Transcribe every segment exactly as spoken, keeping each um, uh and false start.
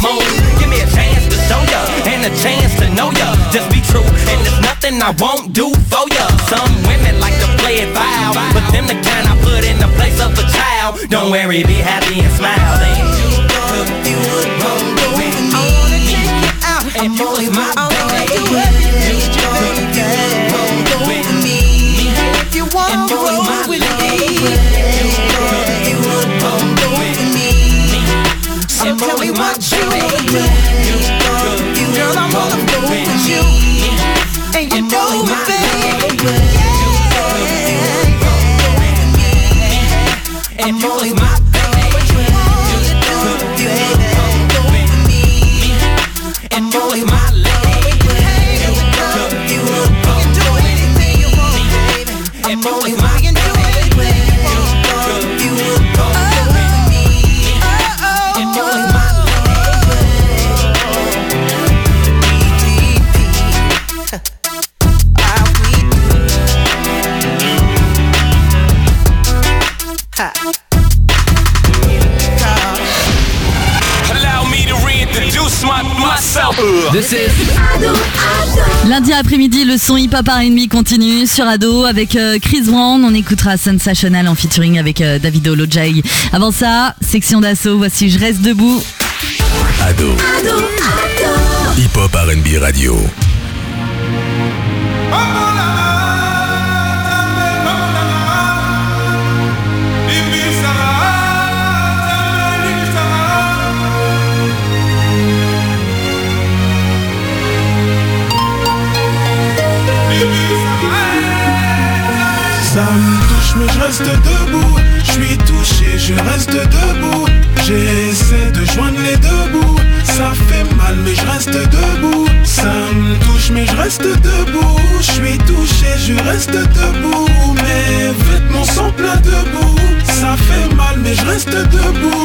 moon. Give me a chance to show ya, and a chance to know ya. Just be true, and there's nothing I won't do for ya. Some women like to play it foul, but them the kind I put in the place of a child. Don't worry, be happy and smile. Then you would, you would roll with me. I wanna take you out, and you was my baby. You would, you would roll with me. If you want to roll with me, you would, you would roll with me. So tell me what you would do. Girl, I'm gonna roll with you, and you know it, baby. And you was my baby. And you was my lady. You can do anything you want, baby. And you was my baby. You would go with me. And you was my This is lundi après-midi, le son hip-hop R and B continue sur Ado avec euh, Chris Brown. On écoutera Sensational en featuring avec euh, Davido Lojay. Avant ça, section d'assaut, voici Je reste debout. Ado, Ado, Ado. Hip-hop R and B radio. Ça me touche mais je reste debout. Je suis touché, je reste debout. J'essaie de joindre les deux bouts. Ça fait mal mais je reste debout. Ça me touche mais je reste debout. Je suis touché, je reste debout. Mes vêtements sont pleins de boue. Ça fait mal mais je reste debout.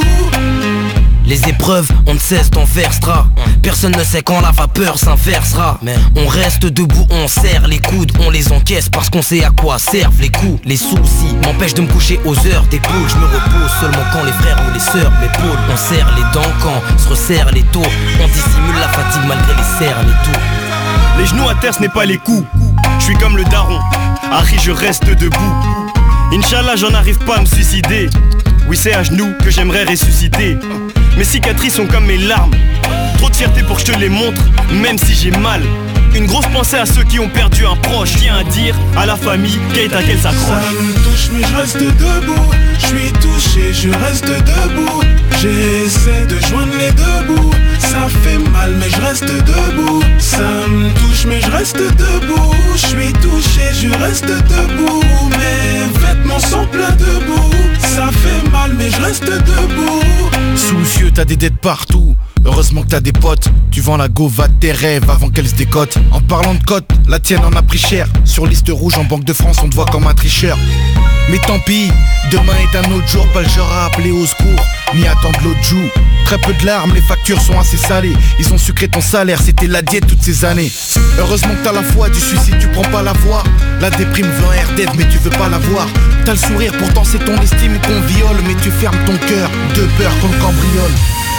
Les épreuves, on ne cesse d'en versera. Personne ne sait quand la vapeur s'inversera. Mais on reste debout, on serre les coudes. On les encaisse parce qu'on sait à quoi servent les coups. Les soucis m'empêchent de me coucher aux heures d'épaule. Je me repose seulement quand les frères ou les sœurs m'épaulent. On serre les dents quand se resserre les taux. On dissimule la fatigue malgré les cernes et tout. Les genoux à terre ce n'est pas les coups. Je suis comme le daron, Harry je reste debout. Inch'Allah j'en arrive pas à me suicider. Oui c'est à genoux que j'aimerais ressusciter. Mes cicatrices sont comme mes larmes. Trop de fierté pour que je te les montre, même si j'ai mal. Une grosse pensée à ceux qui ont perdu un proche. Tiens à dire à la famille qu'elle à qu'elle s'accroche. Ça me touche mais je reste debout. Je suis touché, je reste debout. J'essaie de joindre les deux bouts. Ça fait mal mais je reste debout. Ça me touche mais je reste debout. Je suis touché, je reste debout. Mes vêtements sont pleins de boue. Ça fait mal mais je reste debout. Soucieux, t'as des dettes partout. Heureusement que t'as des potes. Tu vends la gova de tes rêves avant qu'elle se décote. En parlant de cote, la tienne en a pris cher. Sur liste rouge en Banque de France, on te voit comme un tricheur. Mais tant pis, demain est un autre jour. Pas le genre à appeler au secours, ni attendre l'autre joue. Très peu de larmes, les factures sont assez salées. Ils ont sucré ton salaire, c'était la diète toutes ces années. Heureusement que t'as la foi, du suicide tu prends pas la voie. La déprime veut un R D F mais tu veux pas la voir. T'as le sourire, pourtant c'est ton estime qu'on viole. Mais tu fermes ton cœur, de peur qu'on le cambriole.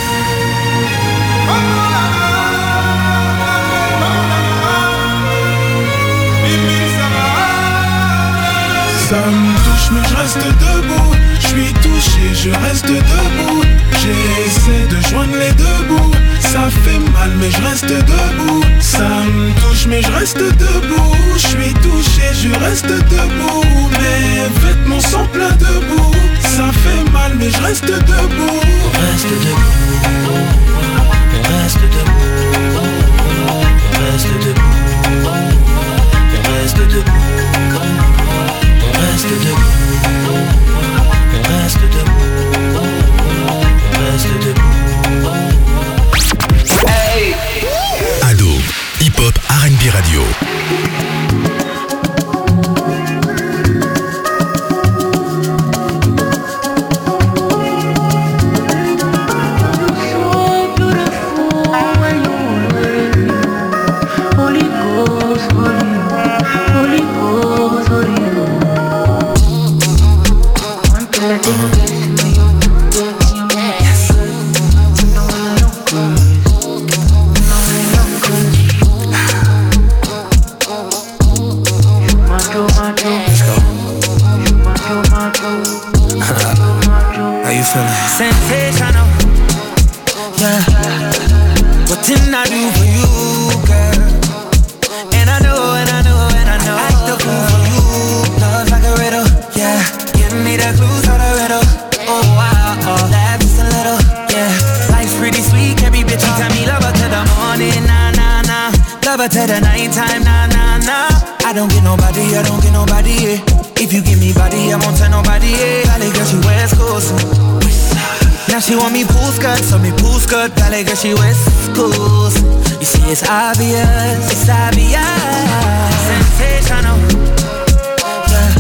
Ça me touche mais je reste debout. Je suis touché, je reste debout. J'essaie de joindre les deux bouts. Ça fait mal mais je reste debout. Ça me touche mais je reste debout. Je suis touché, je reste debout. Mes vêtements sont pleins de boue. Ça fait mal mais je reste debout. On reste debout. On reste debout. On reste debout. On reste debout. On reste debout. On reste debout. On reste debout. Hey. Ado, hip-hop R and B radio. Yeah. What didn't I do for you, girl? And I know, and I know, and I know. Act the fool for you. Love like a riddle, yeah. Give me the clues how to riddle. Oh wow, oh, laugh just a little, yeah. Life's pretty sweet, every bitch you tell me love her to the morning, nah, nah, nah. Love her to the nighttime, nah, nah, nah. I don't get nobody, I don't get nobody, yeah. If you give me body, I won't tell nobody, yeah. Valley girl, she West Coast. Now she want me pool skirt, so me pool skirt. Valley girl, she West Coast. You see, it's obvious, it's obvious. Sensational, yeah.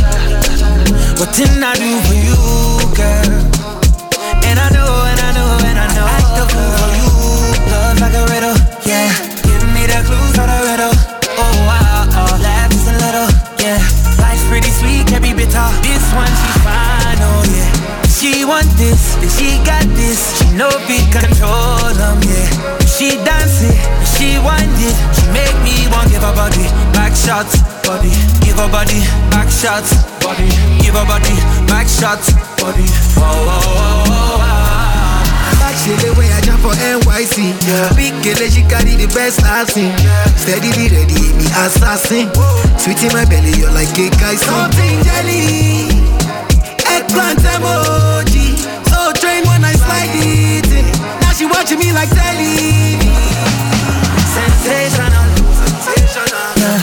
What didn't I do for you, girl? And I know, and I know, and I know. Act the fool for you. Love like a riddle, yeah. Give me the clues for the riddle. Oh wow, oh, laugh just a little, yeah. Life's pretty sweet, can't be bitter. This one she's fine, oh yeah. She want this, then she got this. She know we control them, yeah. She dance it, she want it. She make me want give her body back shots, body. Give her body back shots, body. Give her body back shots, body. Whoa, whoa, whoa, whoa, whoa. She the way I jump for N Y C, yeah. Big girl, she carry the best I've seen, yeah. Steadily ready, me assassin. Sweet in my belly, you're like cake icing. Something jelly, eggplant emoji. So train when I slide it in. Now she watching me like telly. Sensational, sensational, yeah.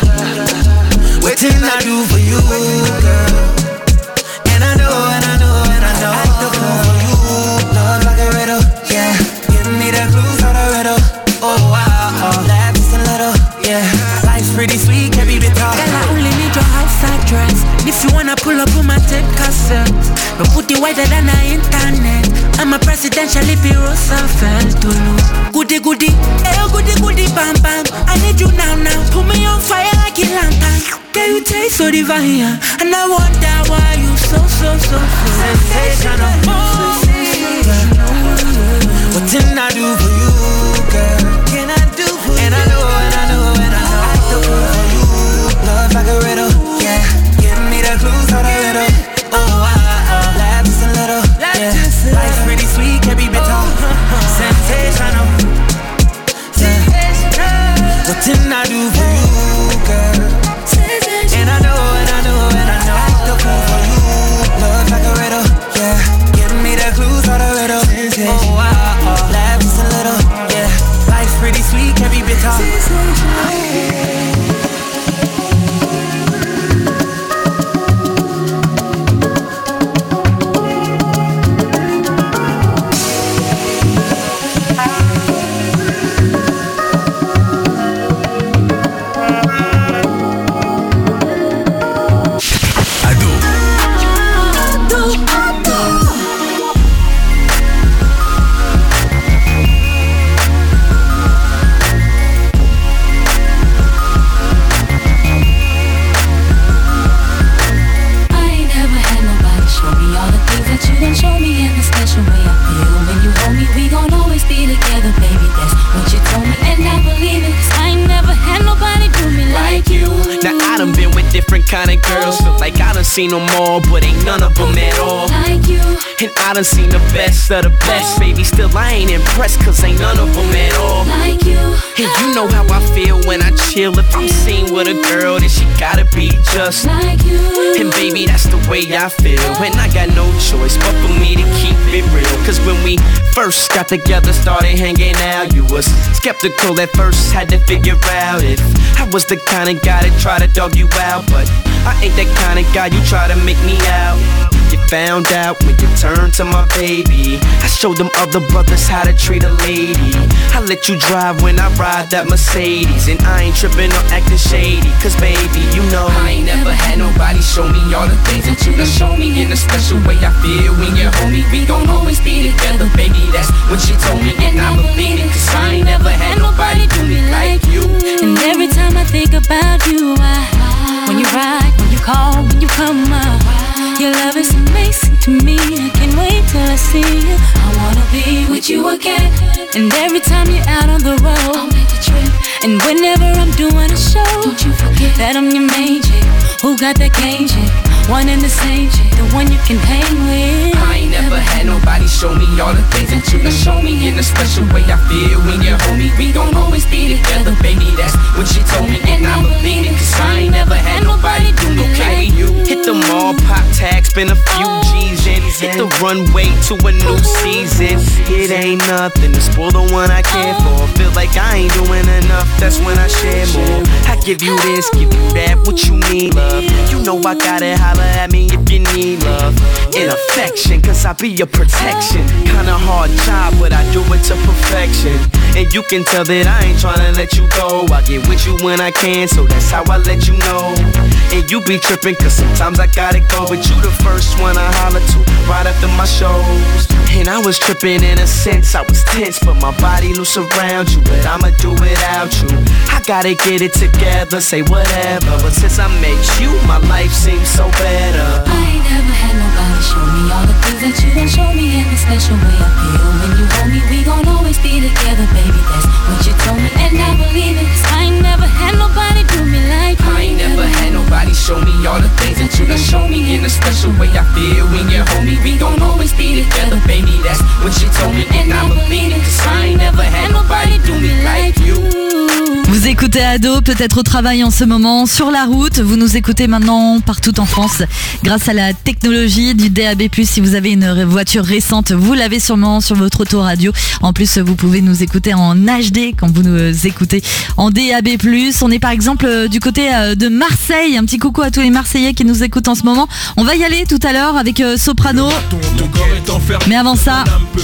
Waiting I do for you, girl. And I know, and I know, and I know. Act the fool for you. Love like a riddle, yeah. Give me the clues how to riddle. Oh wow, oh, laugh just a little, yeah. Life's pretty sweet, can't be bitter. Girl, I only need your outside dress. If you wanna pull up on my tape cassette, no put it wider than the internet. I'm a presidential Lippy Roosevelt to look. Goody goody, eh goody goody bam bam. I need you now now. Put me on fire like a lantern. Yeah, you taste so divine, and I wonder why you so so so so sensational. What didn't I do for you, girl? Can I do for and you? And I know, and I know, and I know. Act the fool for you. Love like a riddle, yeah. Give me the clues how to riddle. Oh, I, I, laugh just a little, yeah. Life's pretty sweet, can't be bitter. Sensational, yeah. What didn't I do for you, girl? And I know, and I know, and I know. Act the fool for you. Love like a riddle, yeah. Give me the clues how to riddle. Oh, I, I, laugh just a little, yeah. Life's pretty sweet, can't be bitter. Kind of girls look like I done seen them all, but ain't none of them at all like you. And I done seen the best of the best, baby. Still I ain't impressed, cause ain't none of them at all like you. And you know how I feel when I chill. If I'm seen with a girl, then she gotta be just like you. And baby, that's the way I feel. And I got no choice but for me to keep it real. Cause when we first got together, started hanging out, you was skeptical at first, had to figure out if I was the kind of guy that try to dog you out. But I ain't that kind of guy you try to make me out. You found out when you turned to my baby. I showed them other brothers how to treat a lady. I let you drive when I ride that Mercedes. And I ain't tripping or acting shady. Cause baby, you know I ain't never had nobody show me all the things that you done show me. In a special way I feel when you're home. We gon' always be together, baby. That's what she told me, and I believe it. Cause I ain't never had nobody do me like you. And every time I think about you, I, when you ride, when you call, when you come up, your love is amazing to me. I can't wait till I see you. I wanna be with you again. And every time you're out on the road, I'll make a trip. And whenever I'm doing a show, don't you forget that I'm your main chick, who got that cane chick, one and the same chick, the one you can hang with. I ain't never had nobody show me all the things that you can show me. In a special way I feel when you're home. We gon' always be together, baby, that's what she told me. And I believe it, cause I ain't never had nobody do me like you. Hit the mall, pop tags, spend a few G's in. Hit the runway to a new season. It ain't nothing to spoil the one I care for. Feel like I ain't doing enough, that's when I share more. I give you this, give you that, what you need, love. You know I gotta holler at me if you need love and affection, cause I be your protection. Kinda hard job, but I do it to perfection. And you can tell that I ain't tryna let you go. I get with you when I can, so that's how I let you know. And you be trippin', cause sometimes I gotta go, but you the first one I holler to right after my shows. And I was trippin' in a sense, I was tense, but my body loose around you. But I'ma do without you. I gotta get it together, say whatever. But since I met you, my life seems so better. I ain't never had nobody show me all the things that you done show me. In the special way I feel when you hold me. We gon' always be together, baby, that's what you told me. And I believe it, cause I ain't never had nobody do me like you. I ain't never had nobody show me all the things that you done show me. In a special way I feel when you're home. We gon' always be together, baby, that's what she told me. And I believe it, cause I ain't never had nobody do me like you. Vous écoutez Ado, peut-être au travail en ce moment, sur la route. Vous nous écoutez maintenant partout en France grâce à la technologie du D A B plus. Si vous avez une voiture récente, vous l'avez sûrement sur votre autoradio. En plus, vous pouvez nous écouter en H D quand vous nous écoutez en D A B plus. On est par exemple du côté de Marseille. Un petit coucou à tous les Marseillais qui nous écoutent en ce moment. On va y aller tout à l'heure avec Soprano. Mais avant ça,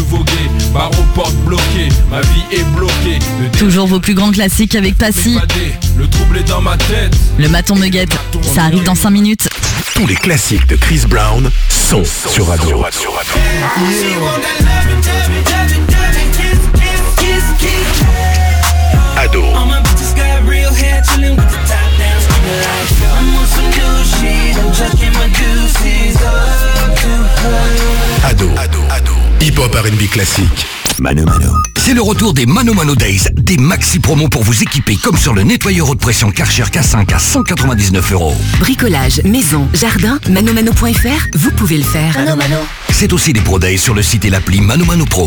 toujours vos plus grands classiques avec Passy. Le trouble est dans ma tête. Le Maton me guette, ça arrive dans cinq minutes. Tous les classiques de Chris Brown sont sur Radio. Ado. Ado. Ado. Ado. Hip-hop R and B classique. Mano Mano. C'est le retour des Mano Mano Days, des maxi promos pour vous équiper comme sur le nettoyeur haute pression Karcher K cinq à cent quatre-vingt-dix-neuf euros. Bricolage, maison, jardin, manomano point f r, vous pouvez le faire. Mano Mano. C'est aussi des Pro Days sur le site et l'appli Mano Mano Pro.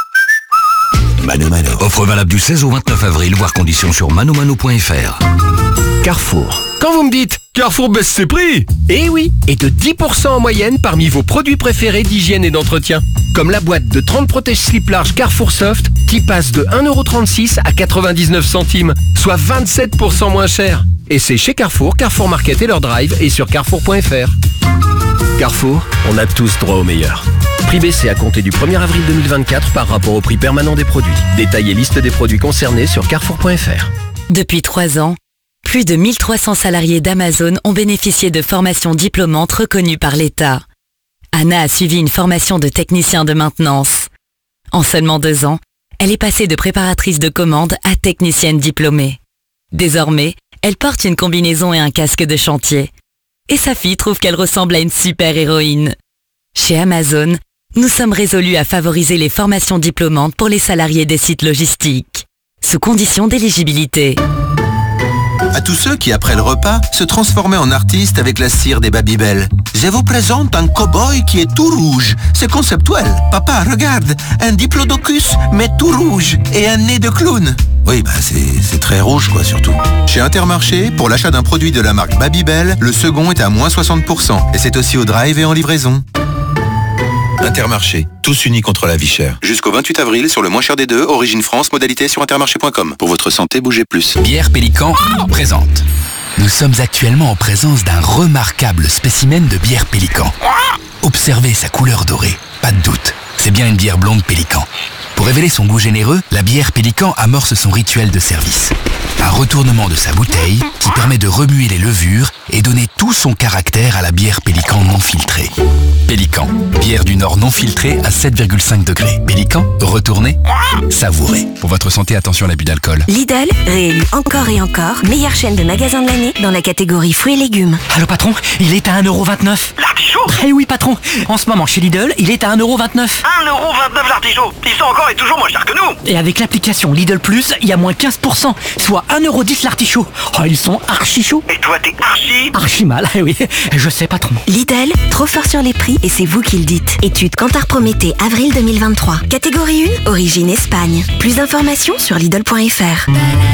Mano Mano. Offre valable du seize au vingt-neuf avril, voire conditions sur manomano point f r. Carrefour. Quand vous me dites Carrefour baisse ses prix, eh oui, et de dix pour cent en moyenne parmi vos produits préférés d'hygiène et d'entretien. Comme la boîte de trente protège-slip large Carrefour Soft qui passe de un euro trente-six à quatre-vingt-dix-neuf centimes, soit vingt-sept pour cent moins cher. Et c'est chez Carrefour, Carrefour Market et leur drive et sur carrefour point f r. Carrefour, on a tous droit au meilleur. Prix baissé à compter du premier avril deux mille vingt-quatre par rapport au prix permanent des produits. Détail et liste des produits concernés sur carrefour point f r. Depuis trois ans, plus de mille trois cents salariés d'Amazon ont bénéficié de formations diplômantes reconnues par l'État. Anna a suivi une formation de technicien de maintenance. En seulement deux ans, elle est passée de préparatrice de commande à technicienne diplômée. Désormais, elle porte une combinaison et un casque de chantier. Et sa fille trouve qu'elle ressemble à une super-héroïne. Chez Amazon, nous sommes résolus à favoriser les formations diplômantes pour les salariés des sites logistiques, sous condition d'éligibilité. À tous ceux qui, après le repas, se transformaient en artistes avec la cire des Babybel. Je vous présente un cow-boy qui est tout rouge. C'est conceptuel. Papa, regarde, un diplodocus, mais tout rouge, et un nez de clown. Oui, bah c'est, c'est très rouge, quoi, surtout. Chez Intermarché, pour l'achat d'un produit de la marque Babybel, le second est à moins soixante pour cent. Et c'est aussi au drive et en livraison. Intermarché, tous unis contre la vie chère. Jusqu'au vingt-huit avril, sur le moins cher des deux, Origine France, modalité sur intermarché point com. Pour votre santé, bougez plus. Bière Pélican présente. Nous sommes actuellement en présence d'un remarquable spécimen de bière Pélican. Observez sa couleur dorée, pas de doute, c'est bien une bière blonde Pélican. Pour révéler son goût généreux, la bière Pélican amorce son rituel de service. Un retournement de sa bouteille qui permet de remuer les levures et donner tout son caractère à la bière Pélican non filtrée. Pélican, bière du Nord non filtrée à sept virgule cinq degrés. Pélican, retournez, savourez. Pour votre santé, attention à l'abus d'alcool. Lidl, réélu encore et encore, meilleure chaîne de magasins de l'année dans la catégorie fruits et légumes. Allô patron, il est à un euro vingt-neuf. L'artichaut ? Eh oui patron, en ce moment chez Lidl, il est à un euro vingt-neuf. un euro vingt-neuf l'artichaut. Ils sont encore est toujours moins cher que nous. Et avec l'application Lidl Plus, il y a moins quinze pour cent, soit un euro dix l'artichaut. Oh, ils sont archi chauds. Et toi, t'es archi Archi mal, eh oui, je sais pas trop. Lidl, trop fort sur les prix et c'est vous qui le dites. Étude Kantar Prométhée, avril deux mille vingt-trois. Catégorie un, origine Espagne. Plus d'informations sur Lidl point F R.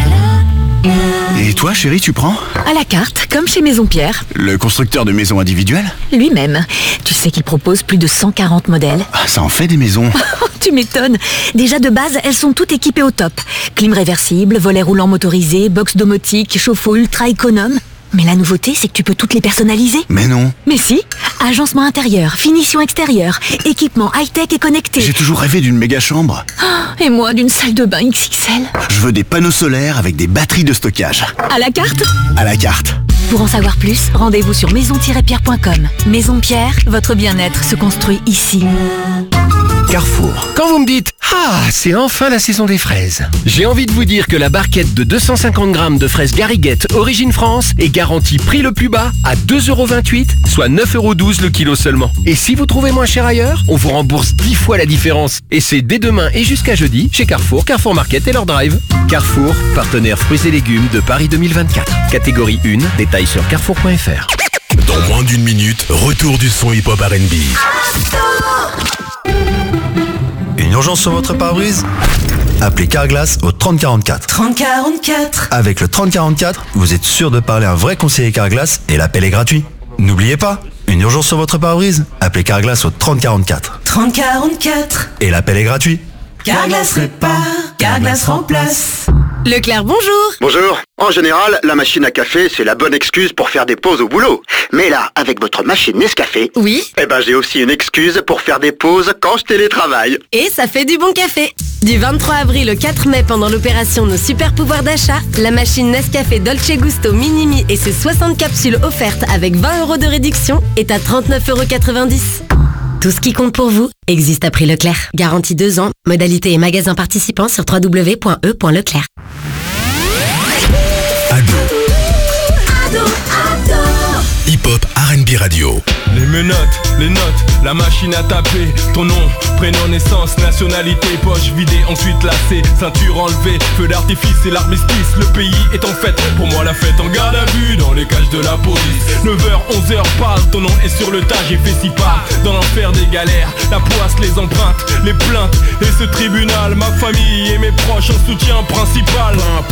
Et toi, chérie, tu prends ? À la carte, comme chez Maison Pierre. Le constructeur de maisons individuelles ? Lui-même. Tu sais qu'il propose plus de cent quarante modèles. Ah, ça en fait des maisons. Tu m'étonnes. Déjà de base, elles sont toutes équipées au top. Clim réversible, volet roulant motorisé, box domotique, chauffe-eau ultra économe. Mais la nouveauté, c'est que tu peux toutes les personnaliser. Mais non. Mais si. Agencement intérieur, finition extérieure, équipement high-tech et connecté. J'ai toujours rêvé d'une méga chambre. Oh, et moi, d'une salle de bain X X L. Je veux des panneaux solaires avec des batteries de stockage. À la carte ? À la carte. Pour en savoir plus, rendez-vous sur maison tiret pierre point com. Maison Pierre, votre bien-être se construit ici. Carrefour. Quand vous me dites « Ah, c'est enfin la saison des fraises », j'ai envie de vous dire que la barquette de deux cent cinquante grammes de fraises Gariguette Origine France est garantie prix le plus bas à deux euros vingt-huit, soit neuf euros douze le kilo seulement. Et si vous trouvez moins cher ailleurs, on vous rembourse dix fois la différence. Et c'est dès demain et jusqu'à jeudi chez Carrefour, Carrefour Market et leur drive. Carrefour, partenaire fruits et légumes de Paris deux mille vingt-quatre. Catégorie un, détails sur carrefour point F R. Dans moins d'une minute, retour du son hip-hop R and B. Une urgence sur votre pare-brise ? Appelez Carglass au trente quarante-quatre. trente quarante-quatre. Avec le trente quarante-quatre, vous êtes sûr de parler à un vrai conseiller Carglass et l'appel est gratuit. N'oubliez pas, une urgence sur votre pare-brise ? Appelez Carglass au trente quarante-quatre. trente quarante-quatre. Et l'appel est gratuit. Carglass répare, Carglass remplace. Leclerc, bonjour. Bonjour. En général, la machine à café, c'est la bonne excuse pour faire des pauses au boulot. Mais là, avec votre machine Nescafé... Oui. Eh ben, j'ai aussi une excuse pour faire des pauses quand je télétravaille. Et ça fait du bon café. Du vingt-trois avril au quatre mai, pendant l'opération Nos Super Pouvoirs d'achat, la machine Nescafé Dolce Gusto Minimi et ses soixante capsules offertes avec vingt euros de réduction est à trente-neuf euros quatre-vingt-dix. Tout ce qui compte pour vous existe à prix Leclerc. Garantie deux ans. Modalité et magasins participants sur w w w point e point leclerc. Ado. Ado, Ado. Hip-hop R and B Radio. Les menottes, les notes, la machine à taper. Ton nom, prénom, naissance, nationalité, poche vidée, ensuite lacée, ceinture enlevée, feu d'artifice et l'armistice. Le pays est en fête, pour moi la fête en garde à vue, dans les cages de la police. neuf heures, onze heures, parle, ton nom est sur le tas, j'ai fait six pas dans l'enfer des galères. La poisse, les empreintes, les plaintes et ce tribunal. Ma famille et mes proches en soutien principal.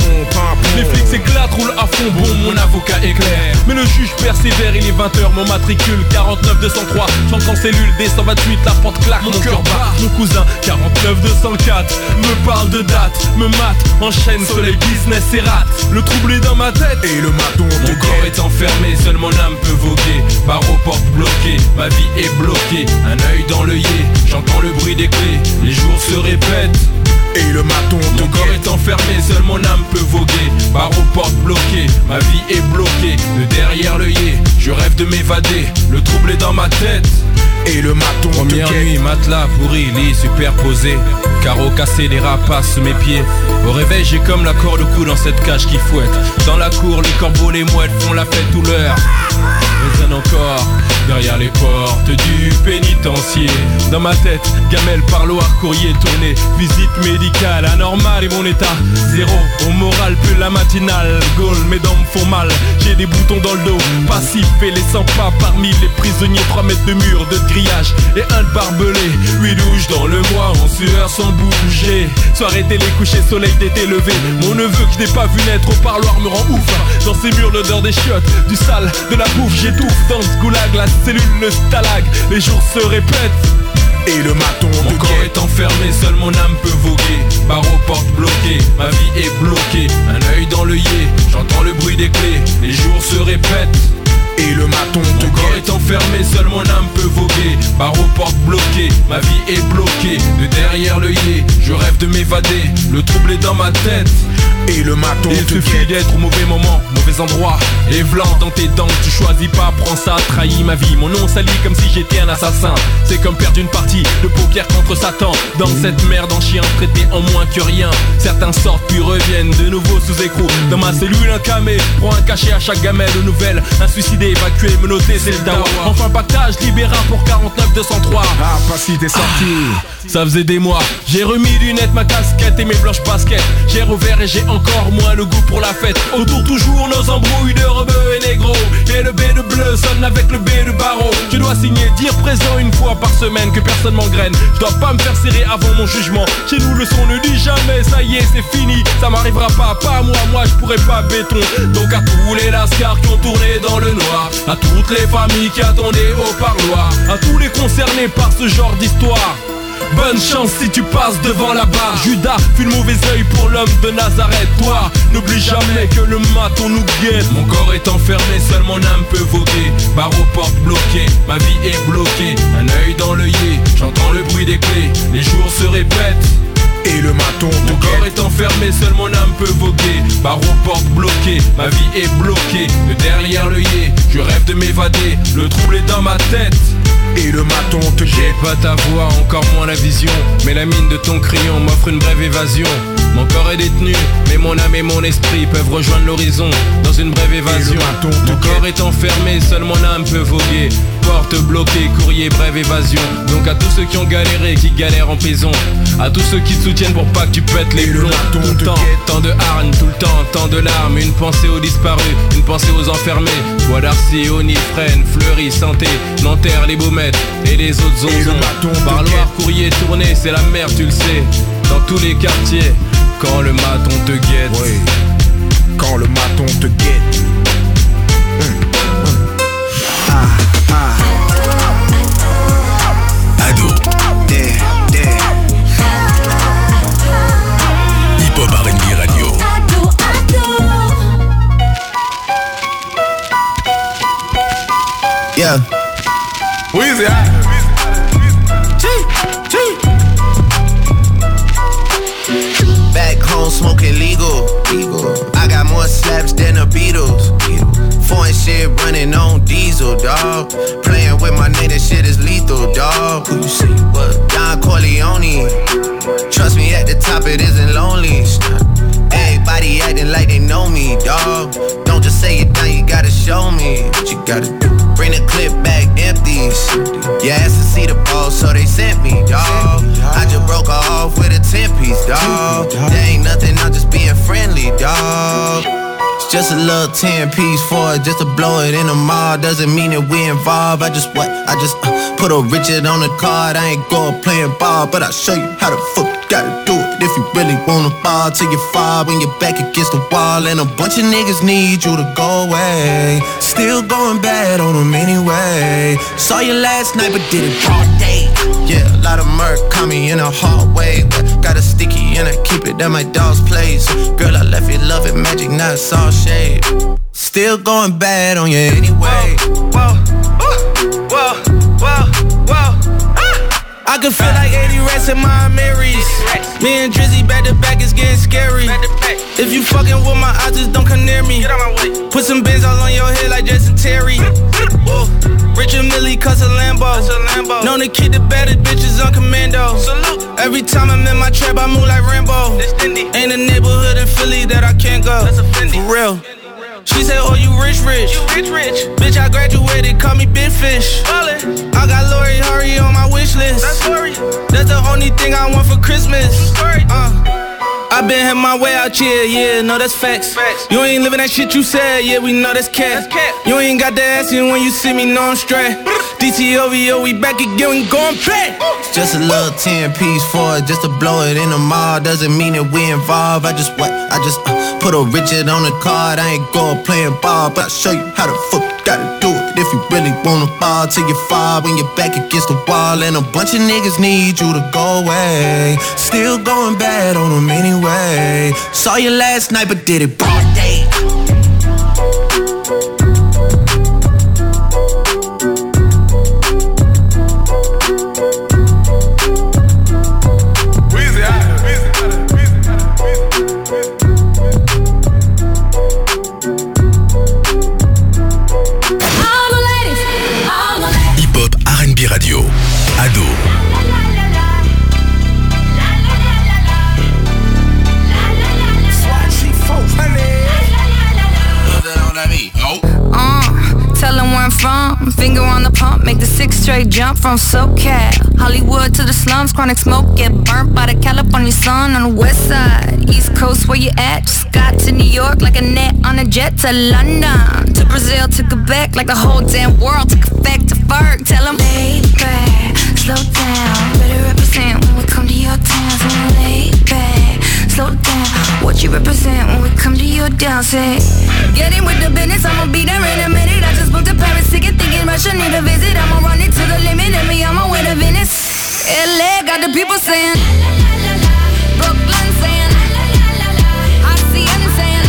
Les flics s'éclatent, roulent à fond, bon, mon avocat est clair. Mais le juge persévère, il est vingt heures, mon matricule quarante-neuf deux cent trois, j'entre en cellule D cent vingt-huit, la porte claque, mon cœur bat. Mon cousin quarante-neuf deux cent quatre me parle de date, me mate, enchaîne soleil business et rate. Le trouble est dans ma tête et le maton. Mon corps est enfermé, seule mon âme peut voguer. Barre aux portes bloquées, ma vie est bloquée. Un œil dans l'œillet, j'entends le bruit des clés. Les jours se répètent et le maton. Mon corps est enfermé, seule mon âme peut voguer. Barre aux portes bloquées, ma vie est bloquée. De derrière l'œillet, je rêve de m'évader. Le trouble est dans ma tête et le maton. Première nuit, matelas pourri, lit superposé. Carreaux cassés, les rapaces sous mes pieds. Au réveil, j'ai comme la corde au cou dans cette cage qui fouette. Dans la cour, les corbeaux, les mouettes font la fête tout l'heure. Résonne encore derrière les portes du pénitencier. Dans ma tête, gamelle, parloir, courrier tourné. Visite médicale, anormale et mon état zéro. Au moral, plus la matinale. Gaulle, mes dents me font mal. J'ai des boutons dans le dos. Passif et les cent-pas parmi les prisonniers. Trois mètres de mur, deux de grillage et un de barbelé. Huit douches dans le mois, en sueur sans bouger. Soirée télé, coucher, soleil d'été levé. Mon neveu que je n'ai pas vu naître au parloir me rend ouf. Dans ces murs, l'odeur des chiottes, du sale, de la bouffe. J'étouffe dans ce goulag, la cellule, le stalag. Les jours se répètent et le maton. Mon corps est enfermé, seule mon âme peut voguer. Barre aux portes bloquées, ma vie est bloquée. Un œil dans l'œillet, j'entends le bruit des clés. Les jours se répètent et le maton. Mon corps est enfermé, seule mon âme peut voguer. Barre aux portes bloquées, ma vie est bloquée. De derrière l'œillet, je rêve de m'évader. Le trouble est dans ma tête Et le maton Il suffit d'être au mauvais moment, mauvais endroit. Et v'là dans tes dents, tu choisis pas, prends ça, trahis ma vie. Mon nom s'allie comme si j'étais un assassin. C'est comme perdre une partie de poker contre Satan. Dans cette merde en chien, traité en moins que rien. Certains sortent puis reviennent de nouveau sous écrou. Dans ma cellule un camé, prends un cachet à chaque gamelle de nouvelles. Un suicidé, évacué, menotté, c'est le dawa. Enfin pactage, libéra pour quarante-neuf deux cent trois. Ah pas si t'es sorti. Ça faisait des mois, j'ai remis du net ma casquette et mes blanches baskets. J'ai rouvert et j'ai encore moins le goût pour la fête. Autour toujours nos embrouilles de rebeux et négro. Et le B de bleu sonne avec le B de barreau. Je dois signer, dire présent une fois par semaine, que personne m'engraine. Je dois pas me faire serrer avant mon jugement. Chez nous le son ne dit jamais, ça y est c'est fini. Ça m'arrivera pas, pas moi, moi je pourrais pas béton. Donc à tous les lascars qui ont tourné dans le noir, à toutes les familles qui attendaient au parloir, à tous les concernés par ce genre d'histoire, bonne chance si tu passes devant la barre. Judas fut le mauvais œil pour l'homme de Nazareth. Toi, n'oublie jamais que le maton nous guette. Mon corps est enfermé, seule mon âme peut voguer. Barre aux portes bloquées, ma vie est bloquée. Un œil dans l'œillet, j'entends le bruit des clés. Les jours se répètent et le maton Mon corps est enfermé, seule mon âme peut voguer. Barre aux portes bloquées, ma vie est bloquée. De derrière l'œillet, je rêve de m'évader. Le trouble est dans ma tête et le maton te guette. J'ai pas ta voix, encore moins la vision, mais la mine de ton crayon m'offre une brève évasion. Mon corps est détenu, mais mon âme et mon esprit peuvent rejoindre l'horizon dans une brève évasion. Mon corps est enfermé, seule mon âme peut voguer. Porte bloquée, courrier, brève évasion. Donc à tous ceux qui ont galéré, qui galèrent en prison, à tous ceux qui te soutiennent pour pas que tu pètes les plombs. Tout le temps, tant de hargne, tout le temps, tant de larmes. Une pensée aux disparus, une pensée aux enfermés. Bois d'Arcy, Onifrène, Fleury, Santé, Nanterre, les Baumettes et les autres zonzons. Parloir, courrier, tourné, c'est la merde, tu le sais. Dans tous les quartiers, quand le maton te guette. Oui, quand le maton te guette. Hum, hum. Ah, ah. Ado. Yeah, yeah. Hip-hop R and B Radio. Ado, ado. Yeah. Weezy, Back home smoking legal. legal. I got more slaps than the Beatles. Foreign shit running on diesel, dawg. Playing with my name, this shit is lethal, dawg. Who you see? What? Don Corleone. Trust me, at the top it isn't lonely. Everybody acting like they know me, dawg. Don't just say it down, you gotta show me what you gotta do. Bring the clip back empty. You asked to see the ball, so they sent me, dawg. I just broke her off with a ten-piece, dawg. There ain't nothing, I'm just being friendly, dawg. It's just a little ten-piece for it, just to blow it in the mall. Doesn't mean that we involved. I just what? I just uh, put a Richard on the card. I ain't going playing ball, but I'll show you how the fuck you gotta do it. If you really wanna ball till you fall when you're back against the wall. And a bunch of niggas need you to go away. Still going bad on them anyway. Saw you last night but did it all day. Yeah, a lot of murk caught me in a hard way. But got a sticky and I keep it at my dog's place. Girl, I left you love it magic, not it's all shade. Still going bad on you anyway. Whoa, whoa, whoa, whoa, whoa. I can feel like eighty rats in my Marys. Me and Drizzy back to back, it's getting scary. If you fucking with my eyes, just don't come near me. Put some bins all on your head like Jason Terry. Whoa. Rich and Millie cuss a Lambo. Known to keep the baddest bitches on commando. Every time I'm in my trap, I move like Rambo. Ain't a neighborhood in Philly that I can't go. For real. She said, oh, you rich, rich. You rich, rich. Bitch, I graduated, call me Big Fish. Ballin'. I got Lori Hurry on my wish list. That's Lori. That's the only thing I want for Christmas. Uh. I been had my way out here, yeah, no, that's facts. facts. You ain't living that shit you said, yeah, we know that's cat. You ain't got the ass in when you see me, no, I'm straight. D T O V O, we back again, we going back. Just a little ten-piece for it, just to blow it in the mall. Doesn't mean that we involved. I just what? I just uh, put a Richard on the card. I ain't going playing ball, but I'll show you how the fuck you gotta do it. If you really wanna ball till you fall when you're back against the wall. And a bunch of niggas need you to go away. Still going bad on them anyway. Saw you last night but did it broad day. Finger on the pump, make the six straight jump from SoCal. Hollywood to the slums, chronic smoke, get burnt by the California sun on the west side. East Coast, where you at? Just got to New York like a net on a jet to London. To Brazil, to Quebec, like the whole damn world took effect to Ferg. Tell them, lay back, slow down. Better represent when we come to your town. So lay back, slow down. What you represent when we come to your down. Say, get in with the business, I'ma be there in a minute. I just booked a Paris ticket, thinking Russia need a visit. I'ma run it to the limit, and me, I'ma win to Venice. L A got the people saying, Brooklyn saying, Hacienda saying,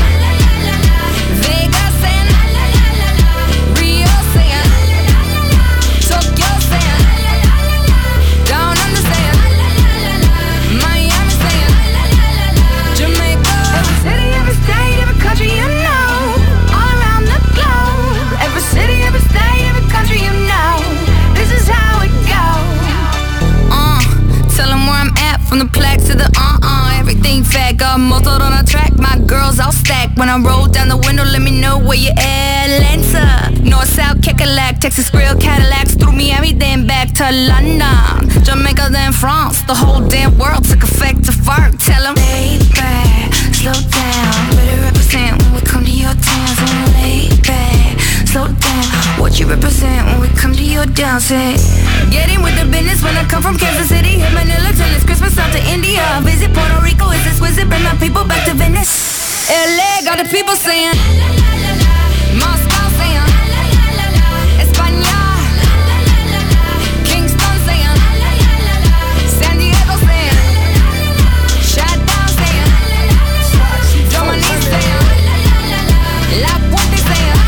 Vegas saying, Rio saying, Tokyo saying, Down Under saying, Miami saying, Jamaica. Every city, every state, every country you know, all around the globe. Every city, every state, every country you know, this is how it goes. Uh, tell them where I'm at, from the plaques to the uh-uh. Everything fat, got muzzled on a track. My girls all stacked. When I roll down the window, let me know where you at. Atlanta, North, South, Kekalak, Texas Grill, Cadillacs, through Miami, then back to London, Jamaica, then France. The whole damn world took effect to Ferg. Tell them, lay back, slow down. Better represent when we come to your town. So lay back, slow down. What you represent when we come to your down. Say, get in with the business when I come from Kansas City. Hit Manila till it's Christmas, out to India. Visit Puerto Rico, it's exquisite. Bring my people back to Venice. L A got the people saying, Moscow saying, España, Kingston saying, San Diego saying, Shutdown saying, Germany saying, La Puente saying,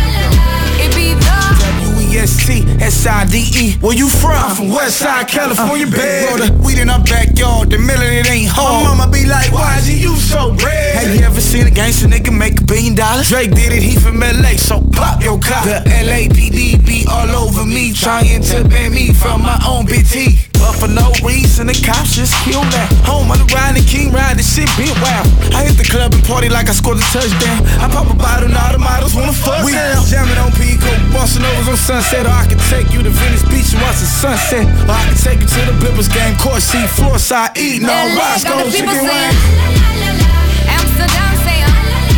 Ibiza. W E S T S I D E. Where you from? I'm from Westside, California, uh, babe. Roll the weed in our backyard, the million it ain't home. My mama be like, why is you so red? Have you ever seen a gangster nigga make a billion dollars? Drake did it, he from L A, so pop your cop. The L A P D be all over me, trying to ban me from my own B T. But for no reason, the cops just kill that. Home on the ride, the king ride, the shit been wild. I hit the club and party like I scored a touchdown. I pop a bottle, and all the models wanna fuck. We jamming on Pico, bossing overs on Sunset. Or I can take you to Venice Beach and watch the sunset. Or I can take you to the Blippers game, court seat, floor side, eating all Roscoe chicken wings. Amsterdam saying,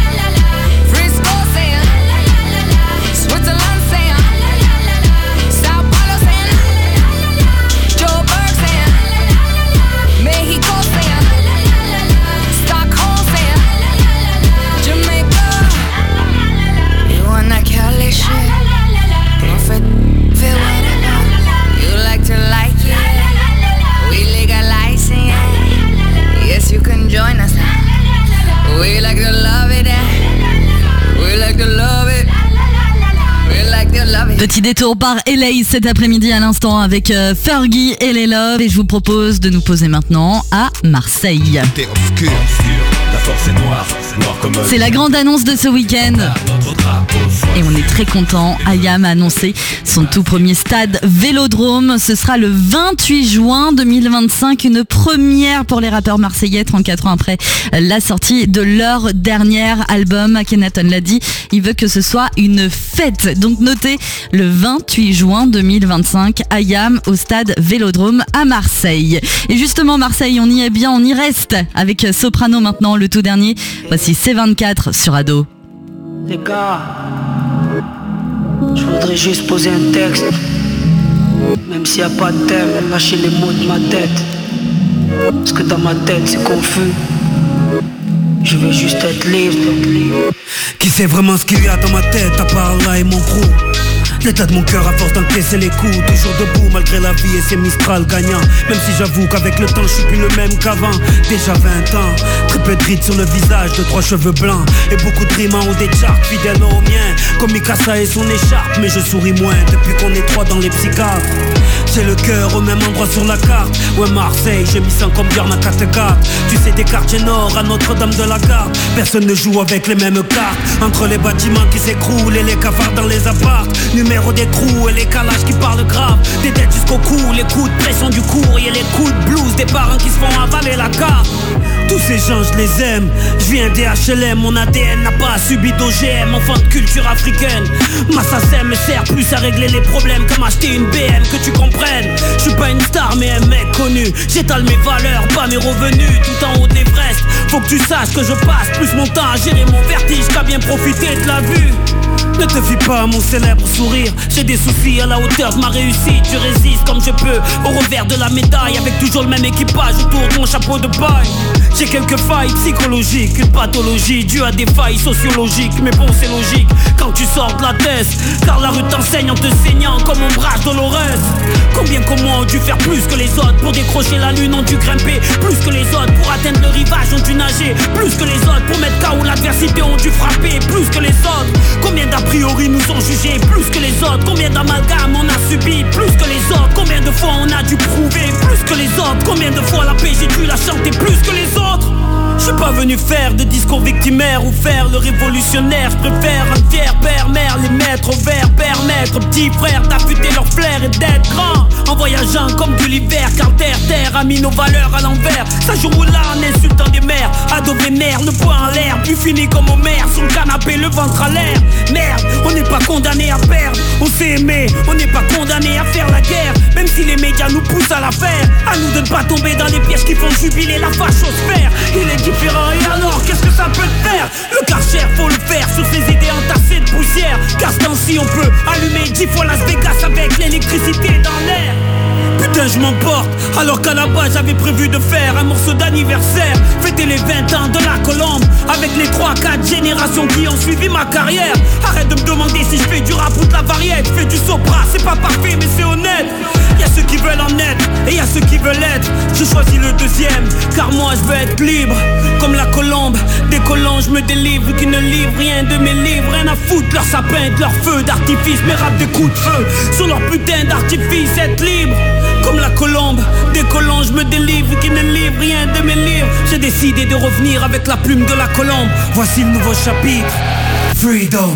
Frisco saying, Switzerland saying, Sao Paulo saying, Joburg saying, Mexico saying, Stockholm saying, Jamaica. You want that Cali shit? Don't fit, feel whatever. You like to like it. We legalize it. Yes, you can join us. We like to love it. We like to love it. We like to love it. Petit détour par L A cet après-midi à l'instant avec euh, Fergie et les Love. Et je vous propose de nous poser maintenant à Marseille. C'est la grande annonce de ce week-end. Et on est très content. Ayam a annoncé son tout premier stade Vélodrome. Ce sera le vingt-huit juin deux mille vingt-cinq. Une première pour les rappeurs marseillais trente-quatre ans après la sortie de leur dernier album. Akhenaton l'a dit, il veut que ce soit une fête. Donc notez le vingt-huit juin deux mille vingt-cinq, Ayam au stade Vélodrome à Marseille. Et justement Marseille, on y est bien, on y reste avec Soprano maintenant, le tout dernier. Voici C vingt-quatre sur Ado. Les gars, je voudrais juste poser un texte. Même s'il n'y a pas de thème, lâcher les mots de ma tête. Parce que dans ma tête c'est confus. Je veux juste être libre. Qui sait vraiment ce qu'il y a dans ma tête à part là et mon crew. L'état de mon cœur à force d'encaisser les coups. Toujours debout malgré la vie et ses Mistral gagnants. Même si j'avoue qu'avec le temps je suis plus le même qu'avant. Déjà vingt ans, très peu de rides sur le visage, de trois cheveux blancs et beaucoup de rimes en haut des charts, fidèles aux miens. Comme Mikasa et son écharpe, mais je souris moins depuis qu'on est trois dans les psychiatres. J'ai le cœur au même endroit sur la carte. Ouais Marseille, j'ai mis ça comme dire ma quatre-quatre. Tu sais des quartiers nord à Notre-Dame de la Garde. Personne ne joue avec les mêmes cartes. Entre les bâtiments qui s'écroulent et les cafards dans les apparts. Numéro des trous et les calages qui parlent grave. Des têtes jusqu'au cou, les coups de pression du courrier, les coups de blues des parents qui se font avaler la carte. Tous ces gens je les aime. Je viens des H L M, mon A D N n'a pas subi d'O G M. Enfant de culture africaine, ma S A C E M me sert plus à régler les problèmes qu'à m'acheter une B M. Que tu comprennes, je suis pas une star mais un mec connu. J'étale mes valeurs, pas mes revenus. Tout en haut de l'Everest, faut que tu saches que je passe plus mon temps à gérer mon vertige qu'à bien profiter de la vue. Ne te fie pas à mon célèbre sourire. J'ai des soucis à la hauteur de ma réussite. Je résiste comme je peux au revers de la médaille, avec toujours le même équipage autour de mon chapeau de paille. J'ai quelques failles psychologiques, une pathologie due à des failles sociologiques. Mais bon c'est logique quand tu sors de la thèse, car la rue t'enseigne en te saignant comme ombrage Dolores. Combien comme moi ont dû faire plus que les autres pour décrocher la lune, ont dû grimper plus que les autres pour atteindre le rivage, ont dû nager plus que les autres pour mettre K O l'adversité, ont dû frapper plus que les autres. Combien d'a priori nous ont jugés plus que les autres, combien d'amalgames on a subi plus que les autres, combien de fois on a dû prouver plus que les autres, combien de fois la paix j'ai dû la chanter plus que les autres. Je suis pas venu faire de discours victimaires ou faire le révolutionnaire. Je préfère un fier père, mère, les mettre au vert, permettre petits frères d'affûter leur flair et d'être grand en voyageant comme de l'hiver, car terre, terre a mis nos valeurs à l'envers. Ça joue là en insultant des mères, adobé mère, le poing en l'air, plus fini comme Homer, sur le canapé, le ventre à l'air. Merde, on n'est pas condamné à perdre, on s'est aimé, on n'est pas condamné à faire la guerre, même si les médias nous poussent à la faire. À nous de ne pas tomber dans les pièges qui font jubiler la fachosphère. Il est différent et alors qu'est-ce que ça peut te faire? Le carcher faut le faire sur ses idées entassées de poussière, car ce temps-ci on peut allumer dix fois Las Vegas avec l'électricité dans l'air. Putain je m'emporte, alors qu'à la base j'avais prévu de faire un morceau d'anniversaire, fêter les vingt ans de la Colombe avec les trois quatre générations qui ont suivi ma carrière. Arrête de me demander si je fais du rap ou de la variette. Je fais du sopra, c'est pas parfait mais c'est honnête. Y'a ceux qui veulent en être et y'a ceux qui veulent être. Je choisis le deuxième, car moi je veux être libre comme la Colombe. Décollant je me délivre, qui ne livrent rien de mes livres. Rien à foutre leur sapin, de leur feu d'artifice. Mes rap des coups de feu sur leur putain d'artifice. Être libre comme la Colombe, décollant je me délivre, qui ne livre rien de mes livres. J'ai décidé de revenir avec la plume de la Colombe. Voici le nouveau chapitre, Freedom.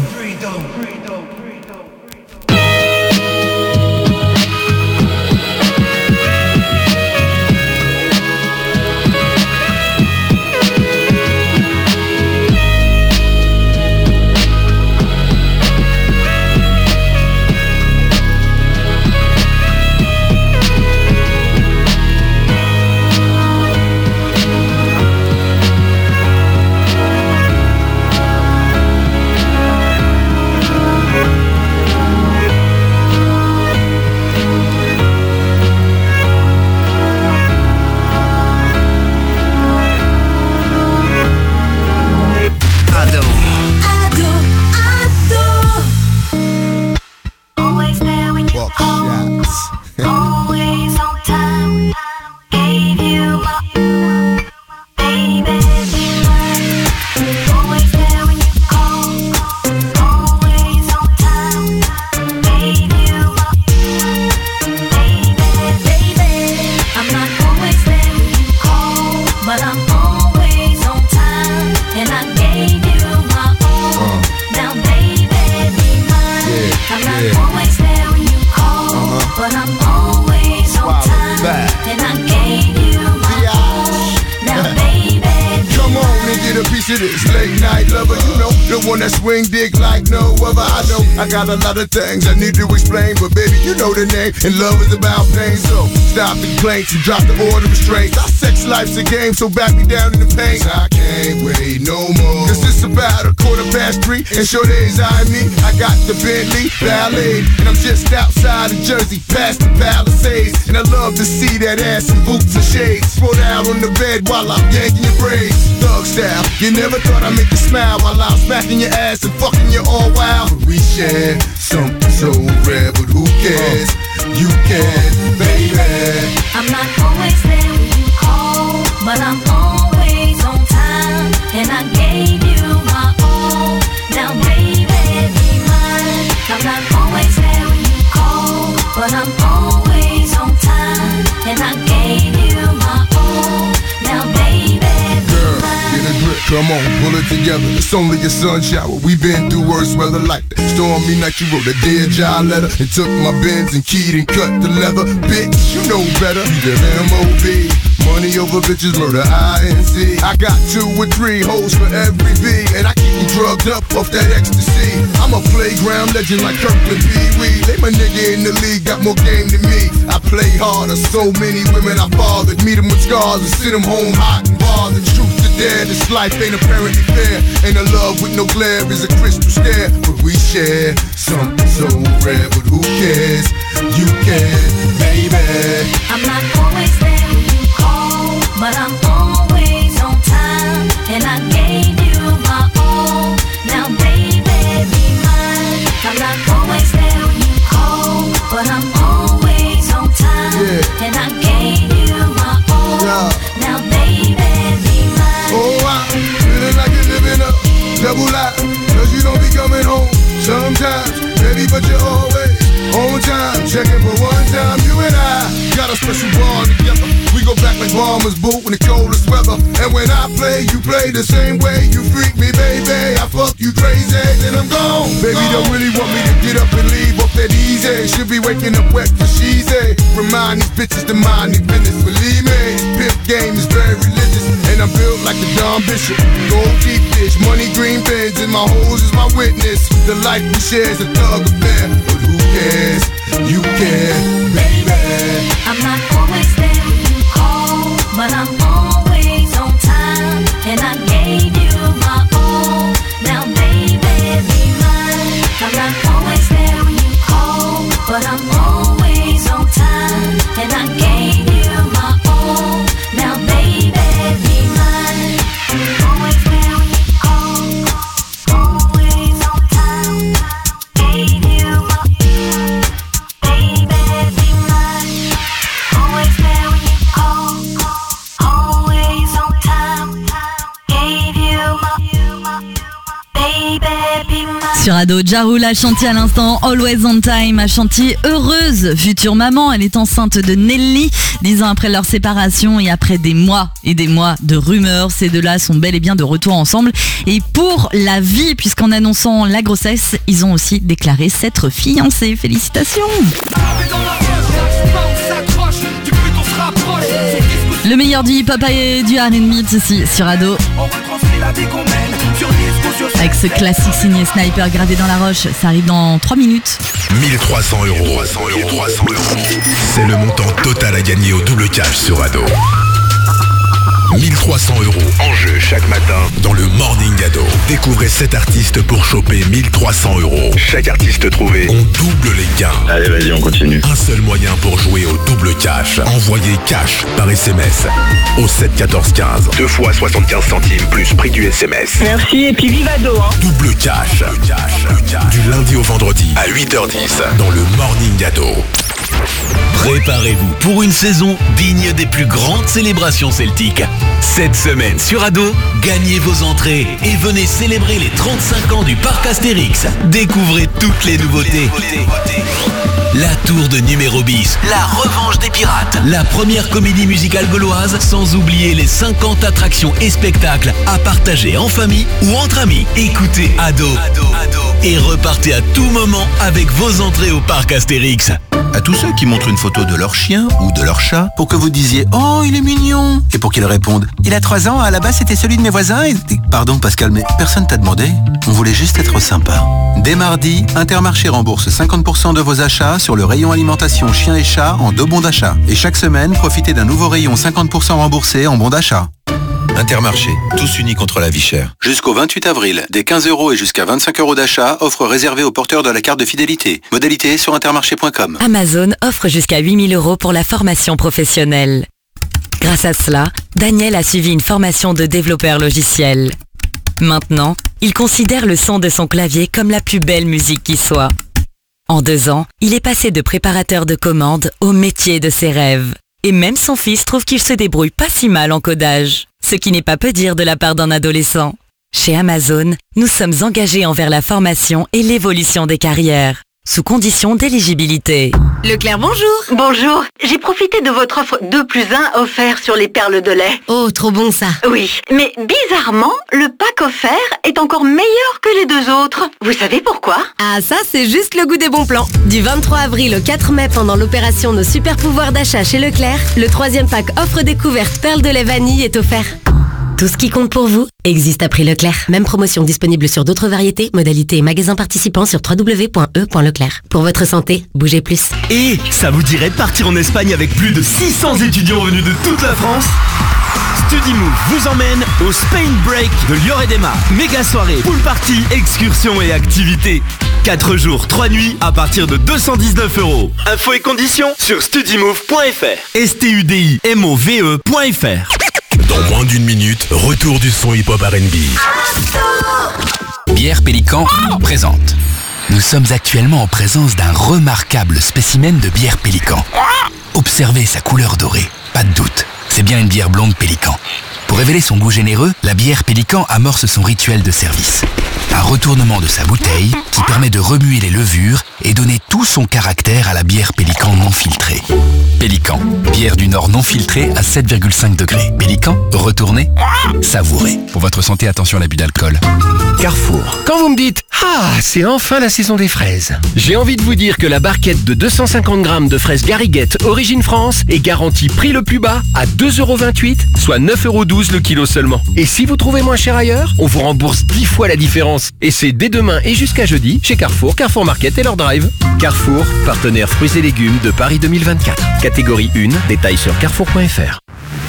I got a lot of things I need to explain, but baby, you know the name, and love is about pain. So stop the complaints and drop the order of restraints. Our sex life's a game, so back me down in the pain. I can't wait no more, cause it's about a quarter past three, and sure days I me. I got the Bentley Ballet, and I'm just outside of Jersey, past the Palisades. And I love to see that ass in boots and shades. Throw down on the bed while I'm yanking your braids. Thug style, you never thought I'd make you smile while I'm smacking your ass and fucking you all wild. But we share something so rare, but who cares? You can, baby. I'm not always there when you call, but I'm always on time, and I gave you my all. Now baby, be mine. I'm not always there when you call, but I'm always on time, and I gave you my all. Now baby, be mine. Get a grip, come on, pull it together. It's only a sun shower. We've been through worse weather like that. Stormy night, you wrote a dear job letter and took my Benz and keyed and cut the leather. Bitch, you know better. You the M O B Money over bitches, murder, I N C. I got two or three hoes for every V, and I keep you drugged up off that ecstasy. I'm a playground legend like Kirkland Pee Wee. They my nigga in the league, got more game than me. I play harder, so many women I bothered. Meet them with scars and send them home hot and bothered. Truth to dare, this life ain't apparently fair. Ain't a love with no glare, is a crystal stare. But we share something so rare, but who cares? You can, baby. I'm not always there when you call, but I'm always on time. And I gave you my all. Now baby, be mine. I'm not always there when you call, but I'm always on time. Yeah. And I gave you my all. Yeah. Now baby, be mine. Oh, I'm feeling like you're living a double life, cause you don't be coming home sometimes, baby, but you're always on time. Checking for one time, you and I got a special bond together. We go back like bombers boot in the coldest weather. And when I play, you play the same way. You freak me, baby, I fuck you crazy, then I'm gone. Baby, don't really want me to get up and leave off that easy. Should be waking up wet for she's a. Remind these bitches to mind their business. Believe me, this pimp game is very religious. And I'm built like the Don Bishop. Gold deep dish, money green bins, and my hoes is my witness. The life we share is a thug affair. But who cares? You care, baby. I'm not always there when you call, but I'm always on time. And I gave you my all. Now baby, be mine. I'm not always there when you call, but I'm always on time. And I gave you my all. Now baby, be mine. Always there when you call, always on time. Gave you my baby, be mine. Always there when you call, always on time. Gave you my baby, be mine. Sur Ado, Ja Rule a chanté à l'instant Always on Time, a chanté Heureuse, future maman. Elle est enceinte de Nelly, dix ans après leur séparation et après des mois et des mois de rumeurs. Ces deux-là sont bel et bien de retour ensemble et pour la vie, puisqu'en annonçant la grossesse, ils ont aussi déclaré s'être fiancés. Félicitations. Le meilleur du hip-hop et du R and B ici sur Ado. Avec ce classique signé Sniper gravé dans la roche, ça arrive dans trois minutes. mille trois cents euros. C'est le montant total à gagner au double cash sur Ado. mille trois cents euros en jeu chaque matin dans le Morning Ado. Découvrez sept artistes pour choper mille trois cents euros. Chaque artiste trouvé, on double les gains. Allez, vas-y, on continue. Un seul moyen pour jouer au double cash. Envoyez cash par S M S au sept quatorze quinze. Deux fois soixante-quinze centimes plus prix du S M S. Merci et puis vive Ado, hein. Double cash. Double cash. Du lundi au vendredi à huit heures dix dans le Morning Ado. Préparez-vous pour une saison digne des plus grandes célébrations celtiques. Cette semaine sur Ado, gagnez vos entrées et venez célébrer les trente-cinq ans du parc Astérix. Découvrez toutes les nouveautés. La tour de numéro bis, la revanche des pirates, la première comédie musicale gauloise, sans oublier les cinquante attractions et spectacles à partager en famille ou entre amis. Écoutez Ado, Ado, Ado et repartez à tout moment avec vos entrées au parc Astérix. À tous ceux qui montrent une photo de leur chien ou de leur chat pour que vous disiez « Oh, il est mignon !» et pour qu'ils répondent « Il a trois ans, à la base c'était celui de mes voisins et... » Pardon Pascal, mais personne t'a demandé. On voulait juste être sympa. Dès mardi, Intermarché rembourse cinquante pour cent de vos achats sur le rayon alimentation chien et chat en deux bons d'achat. Et chaque semaine, profitez d'un nouveau rayon cinquante pour cent remboursé en bons d'achat. Intermarché, tous unis contre la vie chère. Jusqu'au vingt-huit avril, des quinze euros et jusqu'à vingt-cinq euros d'achat, offre réservée aux porteurs de la carte de fidélité. Modalité sur intermarché point com. Amazon offre jusqu'à huit mille euros pour la formation professionnelle. Grâce à cela, Daniel a suivi une formation de développeur logiciel. Maintenant, il considère le son de son clavier comme la plus belle musique qui soit. En deux ans, il est passé de préparateur de commandes au métier de ses rêves. Et même son fils trouve qu'il se débrouille pas si mal en codage. Ce qui n'est pas peu dire de la part d'un adolescent. Chez Amazon, nous sommes engagés envers la formation et l'évolution des carrières. sous condition d'éligibilité. Leclerc, bonjour. Bonjour, j'ai profité de votre offre deux plus un offert sur les perles de lait. Oh, trop bon ça. Oui, mais bizarrement, le pack offert est encore meilleur que les deux autres. Vous savez pourquoi? Ah, ça, c'est juste le goût des bons plans. Du vingt-trois avril au quatre mai, pendant l'opération Nos super pouvoirs d'achat chez Leclerc, le troisième pack offre découverte perles de lait vanille est offert. Tout ce qui compte pour vous existe à prix Leclerc. Même promotion disponible sur d'autres variétés, modalités et magasins participants sur w w w point e point leclerc. Pour votre santé, bougez plus. Et ça vous dirait de partir en Espagne avec plus de six cents étudiants venus de toute la France? StudyMove vous emmène au Spain Break de Lloret-des-Mars. Méga soirée, pool party, excursions et activités. quatre jours, trois nuits à partir de deux cent dix-neuf euros. Infos et conditions sur studimove point f r. S T U D I M O V E point f r. Dans moins d'une minute, retour du son hip-hop R and B. Bière Pélican présente. Nous sommes actuellement en présence d'un remarquable spécimen de bière Pélican. Observez sa couleur dorée, pas de doute, c'est bien une bière blonde Pélican. Pour révéler son goût généreux, la bière Pélican amorce son rituel de service. Un retournement de sa bouteille qui permet de remuer les levures et donner tout son caractère à la bière Pélican non filtrée. Pélican, bière du Nord non filtrée à sept virgule cinq degrés. Pélican, retournez, savourez. Pour votre santé, attention à l'abus d'alcool. Carrefour. Quand vous me dites « Ah, c'est enfin la saison des fraises », j'ai envie de vous dire que la barquette de deux cent cinquante grammes de fraises Garriguette Origine France est garantie prix le plus bas à deux euros vingt-huit, soit neuf euros douze le kilo seulement. Et si vous trouvez moins cher ailleurs, on vous rembourse dix fois la différence. Et c'est dès demain et jusqu'à jeudi chez Carrefour, Carrefour Market et leur drive. Carrefour, partenaire fruits et légumes de Paris deux mille vingt-quatre. Catégorie un, détails sur carrefour point f r.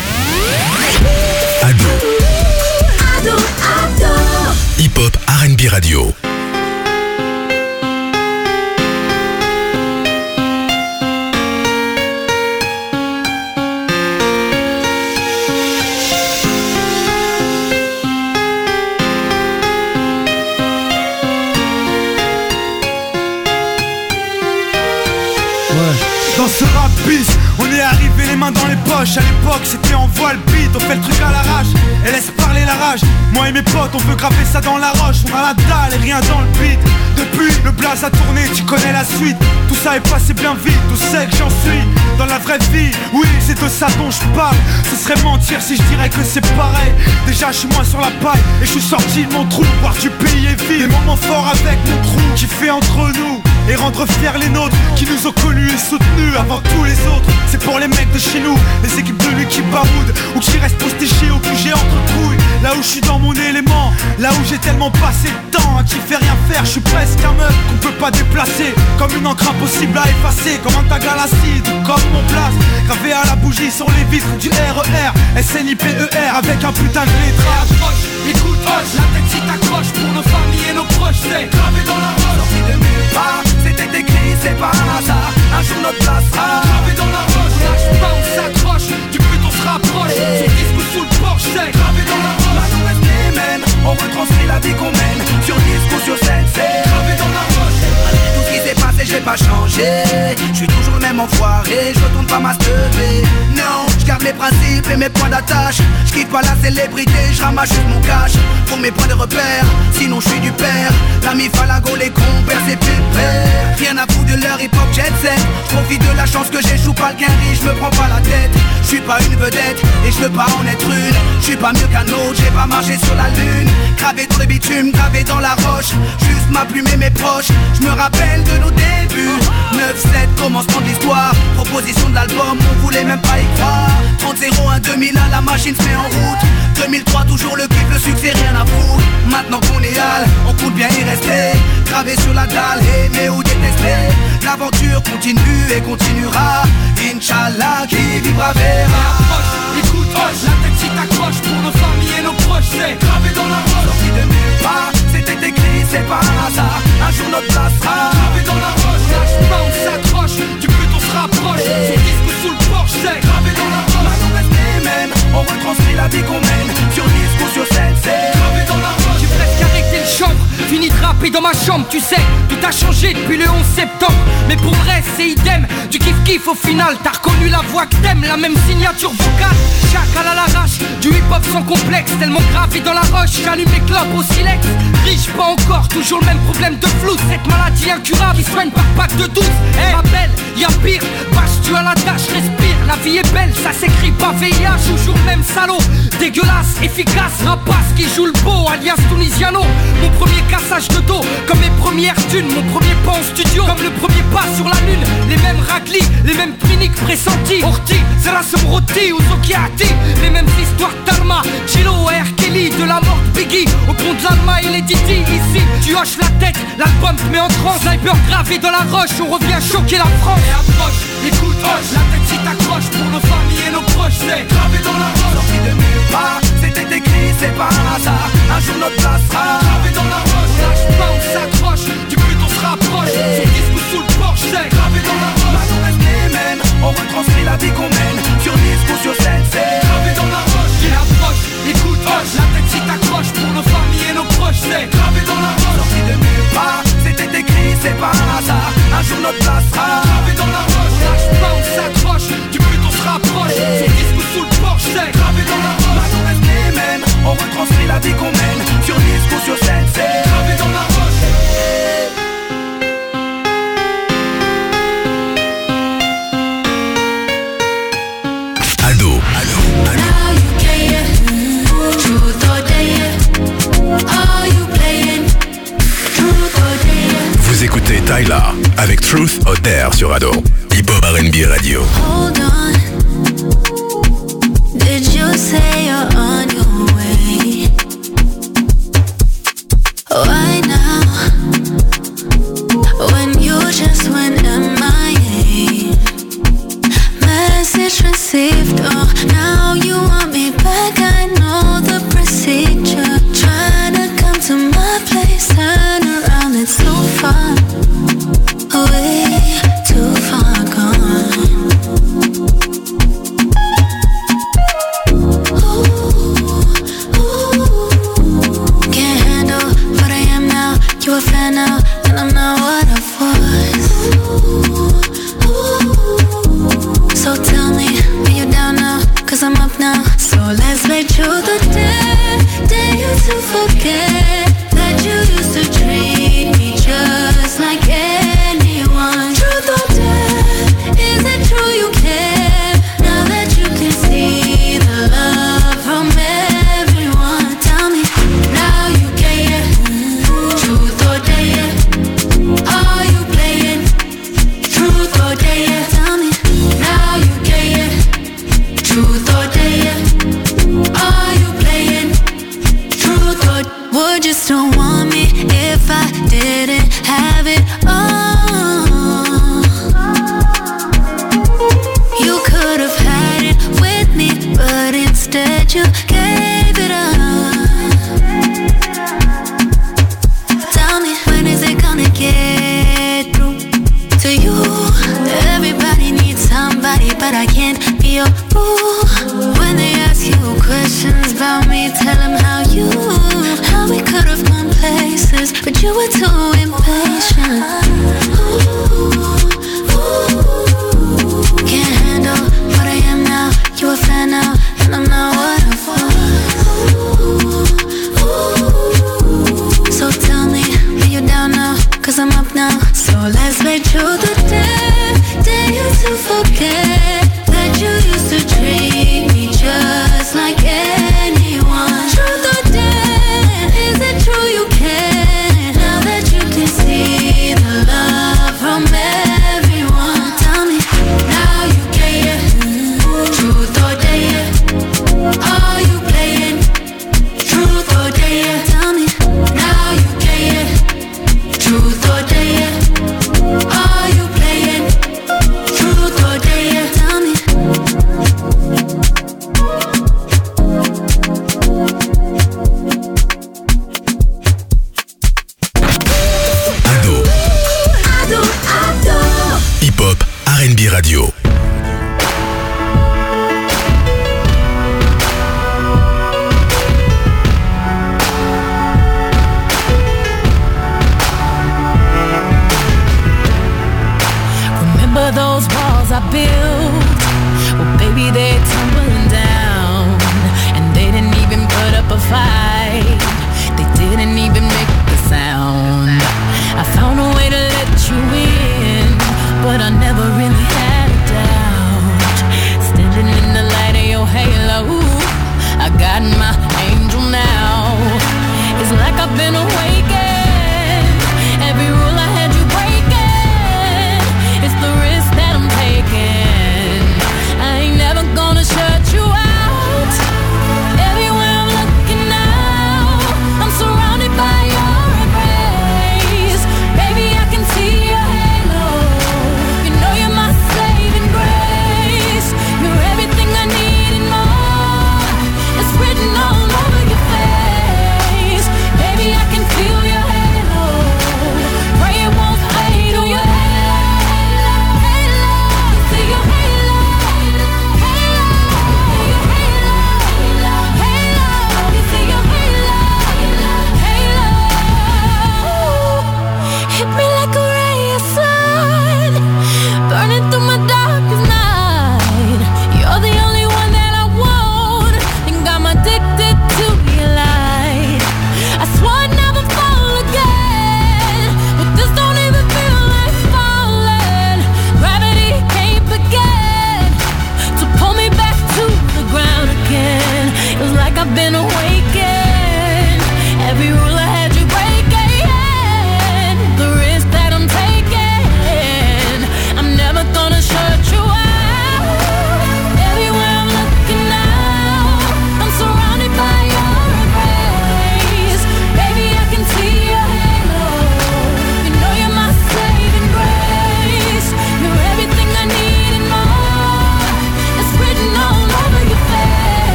Ado. Hip-hop R and B Radio. Dans ce rap bis, on est arrivé les mains dans les poches. À l'époque c'était en voile beat, on fait le truc à l'arrache et laisse parler la rage. Moi et mes potes on veut graver ça dans la roche. On a la dalle et rien dans le beat. Depuis le blaze a tourné, tu connais la suite. Tout ça est passé bien vite, tout sait que j'en suis dans la vraie vie. Oui c'est de ça dont je parle. Ce serait mentir si je dirais que c'est pareil. Déjà je suis moins sur la paille et je suis sorti de mon trou. Voir du pays est vide, des moments forts avec mon crew qui fait entre nous et rendre fiers les nôtres qui nous ont connus et soutenus avant tous les autres. C'est pour les mecs de chez nous, les équipes de l'équipe Baroud, ou qui restent postés chez au Q G entre couilles. Là où je suis dans mon élément, là où j'ai tellement passé de temps à qui fait rien faire. Je suis presque un meuf qu'on peut pas déplacer, comme une encre impossible à effacer, comme un tag à l'acide ou comme mon place gravé à la bougie sur les vitres du R E R. S N I P E R avec un putain de lettrage. Écoute, hoche, la tête si t'accroches pour nos familles et nos proches, c'est gravé dans la roche. Sorti de nulle part, c'était écrit, c'est pas un hasard. Un jour notre place sera gravé dans la roche. On lâche pas, on s'accroche, du but on se rapproche. Sur disque ou sous le porche, c'est gravé dans la roche. Maintenant reste les mêmes, on retranscrit la vie qu'on mène. Sur disque ou sur scène, c'est gravé dans la roche. Tout ce qui s'est passé, j'ai pas changé. Je suis toujours le même enfoiré, je retourne pas ma stevée. Non, je garde mes principes et mes points d'attache. Je quitte pas la célébrité, je ramasse juste mon cash pour mes points de repère, sinon je suis du père. L'ami Falago, les compères, c'est pépère. Rien à foutre de leur hip-hop jet set. Je profite de la chance que j'ai, joue pas le quinri, je me prends pas la tête. Je suis pas une vedette et je veux pas en être une. Je suis pas mieux qu'un autre, j'ai pas marché sur la lune. Gravé dans le bitume, gravé dans la roche. Juste ma plume et mes proches, je me rappelle de nos débuts. Neuf sept, commencement de l'histoire. Proposition de l'album, on voulait même pas y croire. Trente zéro un deux mille un, la machine se met en route. Deux mille trois, toujours le kiff, le succès, rien à foutre. Maintenant qu'on est hal, on compte bien y rester. Gravé sur la dalle, aimé ou détesté. L'aventure continue et continuera. Inch'Allah, qui vivra verra. Écoute, hoche, la tête si t'accroches pour nos familles et nos proches, c'est gravé dans la roche. Sorti de nulle part, c'était écrit, c'est pas un hasard. Un jour notre place sera gravé dans la roche. Lâche pas, on s'accroche, du but on se rapproche. Sur disque ou sous le porche, c'est gravé dans la roche. Maintenant reste les mêmes, on retranscrit la vie qu'on mène. Sur disque ou sur scène, c'est gravé dans la roche. J'ai presque arrêté le chambre, fini de rapper dans ma chambre, tu sais. Tout a changé depuis le onze septembre, mais pour vrai c'est idem. Du kiff kiff au final, t'as reconnu la voix que t'aimes. La même signature vocale, chacal à l'arrache. Du hip hop sans complexe, tellement gravé dans la roche. J'allume mes clopes au silex, riche, pas encore, toujours le même problème de flou. Cette maladie incurable qui soigne par pack de douze. Eh, ma belle, y'a pire, bâche tu à la tâche, respire. La vie est belle, ça s'écrit pas V I H. Toujours le même salaud, dégueulasse, efficace. Rapace qui joue le beau, alias Tunisiano. Mon premier cassage de dos, comme mes premières thunes. Mon premier pas en studio, comme le premier pas sur la lune. Les mêmes raglis, les mêmes cliniques pressentis. Orti, Zerasem Roti ou Zokiati. Les mêmes histoires d'Alma, Chilo et R. Kelly. De la mort de Biggie, au pont de l'Alma et les Didi. Ici, tu hoches la tête, l'album te met en transe. Sniper gravé dans la roche, on revient choquer la France. Et approche, écoute, hoche, la tête si t'accroches. Pour nos familles et nos proches, c'est gravé dans la roche. Sorti de nulle part, c'était écrit, c'est pas un hasard. Un jour notre place sera gravé dans la roche. Lâche pas, on s'accroche, du but on se rapproche. Sur disque ou sous le porche, c'est gravé dans la roche. Maintenant reste les mêmes, on retranscrit la vie qu'on mène. Sur disque ou sur scène, c'est gravé dans la roche. Et approche, écoute, hoche, la tête si t'accroches. Pour nos familles et nos proches, c'est gravé dans la roche. Sorti de nulle part, c'était écrit, c'est pas un hasard. Un jour notre place sera gravé dans la roche. Lâche pas, on s'accroche, du but on se rapproche. Sur disque ou sous le porche, c'est gravé dans la roche. Maintenant reste les mêmes, on retranscrit la vie qu'on mène. Sur disque ou sur scène, c'est gravé dans la roche. Ado, Ado, Ado. Vous écoutez Tyla avec Truth or Dare sur Ado. Hip Hop R and B Radio. Hold on. Did you say you're on your way? Why now? When you just went M I A. Message received, oh, now you want me back. I know the procedure. Trying to come to my place, turn around, it's so far away, too far gone. Ooh, ooh. Can't handle what I am now. You a fan now, and I'm not what I was. Ooh, so tell me, are you down now? Cause I'm up now. So let's make truth or dare. Dare you to forget that you used to treat me just like anyone. Truth or dare, is it true you care? Now that you can see the love from everyone. Tell me, now you care. Truth or dare, are you playing? Truth or dare, tell me, now you care. Truth or dare, are you playing? Truth or would you still want me if I didn't have it all? You could have had it with me, but instead you gave it up. Tell me, when is it gonna get through to you? Everybody needs somebody, but I can't be your boo. When they ask you questions about me, tell them how you, how we could have gone places, but you were too impatient. Ooh, ooh. Can't handle what I am now. You a fan now, and I'm not what I was. Ooh, so tell me, are you down now? Cause I'm up now. So let's make truth or dare. Dare you to forget that you used to treat me just like anyone. Truth or dare, is it true you care? Now that you can see the love from everyone. Tell me, now you care. Truth or dare, are you playing? Truth or dare, tell me, now you care. Truth or dare, are you playing? Truth or dare.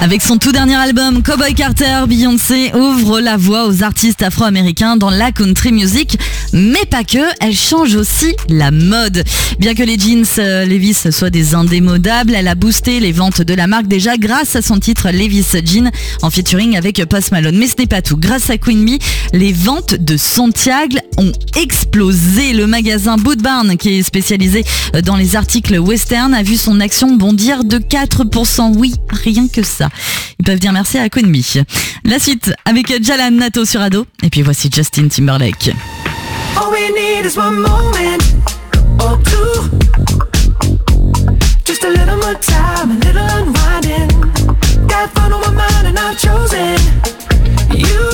Avec son tout dernier album, Cowboy Carter, Beyoncé ouvre la voie aux artistes afro-américains dans la country music, mais pas que, elle change aussi la mode. Bien que les jeans euh, Levi's soient des indémodables, elle a boosté les ventes de la marque déjà grâce à son titre Levi's Jean en featuring avec Post Malone. Mais ce n'est pas tout. Grâce à Queen Bee, les ventes de Santiago ont explosé. Le magasin Boot Barn, qui est spécialisé dans les articles western, a vu son action bondir de quatre pour cent. Oui, rien que ça. Ils peuvent dire merci à Queen Bee. La suite avec Jalan Nato sur Ado. Et puis voici Justin Timberlake. All we need is one moment or two. Just a little more time, a little unwinding. Got fun on my mind and I've chosen you.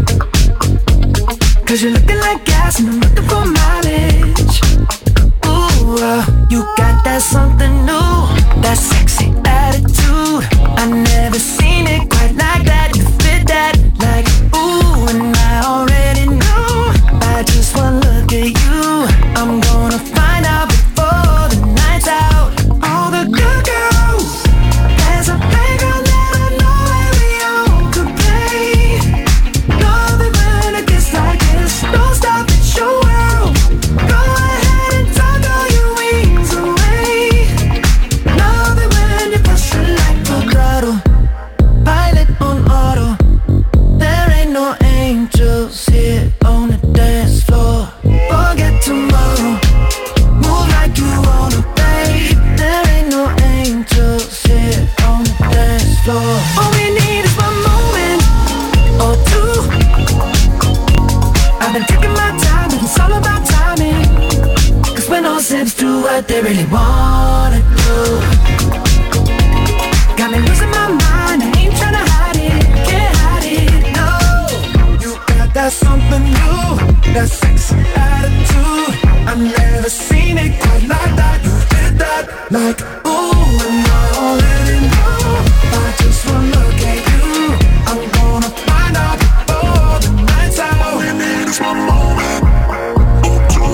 Cause you're looking like gas and I'm looking for mileage. Ooh, uh, you got that something new, that sexy attitude. I never seen it quite like that. You fit that like ooh, and I already know. I just wanna look at you. I'm gonna find out before the night's out. All the good girls, there's a playground that I know every could play. Love it when it gets like this. Don't stop, it's your world. Go ahead and tuck all your wings away. Love it when you push it like a throttle. Pilot on auto. There ain't no angels here on the dance floor. Forget tomorrow. Move like you wanna, babe. There ain't no angels here on the dance floor. All we need is one moment or two. I've been taking my time, and it's all about timing. Cause when all sips do what they really wanna do. Got me losing my mind, I ain't tryna hide it, can't hide it, no. You got that something new, that sexy attitude. I've never seen it quite like that. You did that like ooh, and I already know. I just wanna look at you. I'm gonna find out before the night's out. All we need is one moment or two.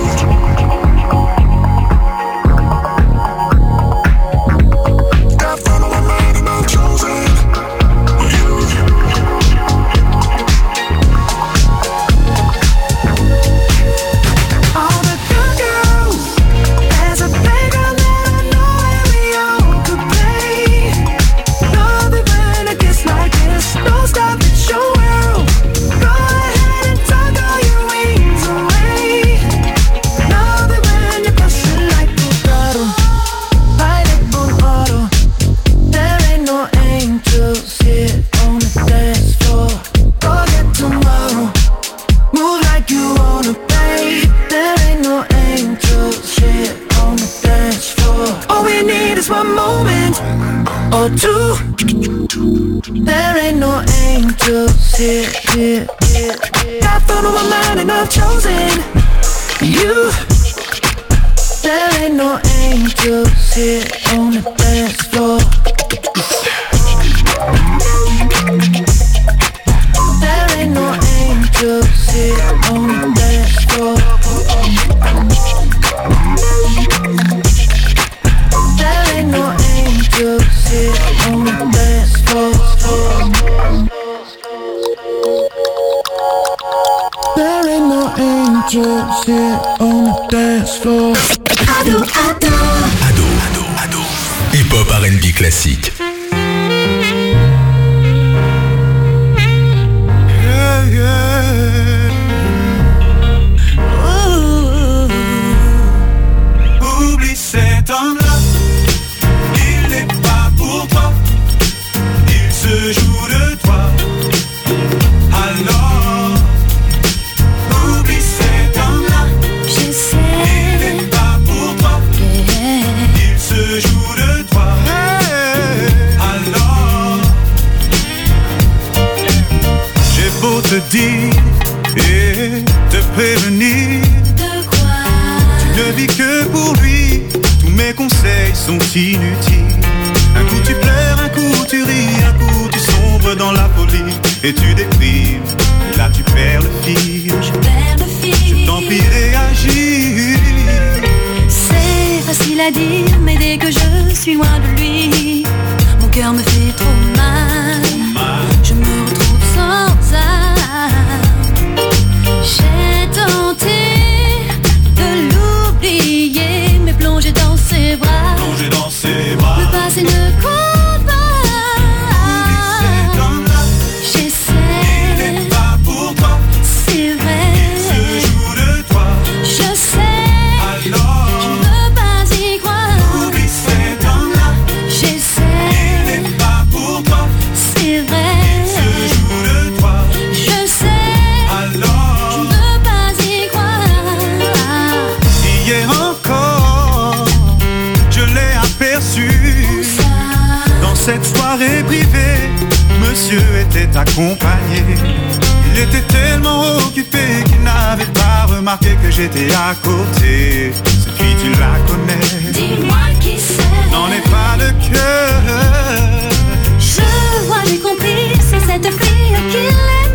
Got fun on my mind and I've chosen you. All the good girls, there's a playground that I know every all could play. Love it when it gets like this. Don't stop, it's your world. Go ahead and tuck all your wings away. Love it when you push it like a throttle. Pilot on auto. There ain't no angels here on the dance floor. Forget tomorrow. Move like you wanna, babe. There ain't no angels here on the dance floor. All we need is one moment or two. There ain't no angels here, here, here, here. Got fun on my mind and I've chosen you. There ain't no angels here on the dance floor. There ain't no angels here on the dance floor. There ain't no angels here on the dance floor. There ain't no angels here on the dance floor. Ado, ado. Ado, ado, ado. Hip-hop R and B classique. Yeah, yeah. Ooh. Oublie cet homme-là, il n'est pas pour toi, il se joue de toi. Alors, oublie cet homme-là, je sais, il n'est pas pour toi, yeah. Il se joue de toi. Alors, j'ai beau te dire et te prévenir, de quoi? Tu ne vis que pour lui, tous mes conseils sont inutiles. Un coup tu pleures, un coup tu ris, un coup tu sombres dans la folie et tu déprimes. Là tu perds le fil, je perds le fil. Je t'en prie réagir. C'est facile facile à dire, mais dès que je suis loin de lui, mon cœur me fait trop mal. t'accompagner. Il était tellement occupé qu'il n'avait pas remarqué que j'étais à côté. Cette fille tu la connais, dis-moi qui c'est. N'en ai pas le cœur. Je vois, j'ai compris, c'est cette fille qu'il est.